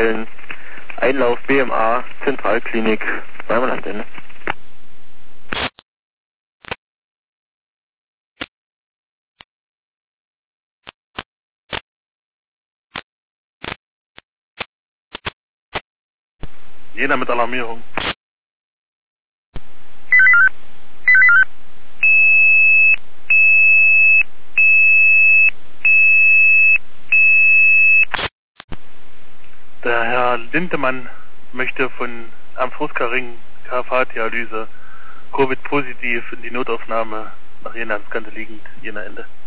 stellen. Einlauf BMA, Zentralklinik, zweimal Antenne. Jena mit Alarmierung. Der Herr Lindemann möchte am Fruskaring KFH-Dialyse Covid-positiv in die Notaufnahme nach Jena ins Kante liegend, Jena Ende.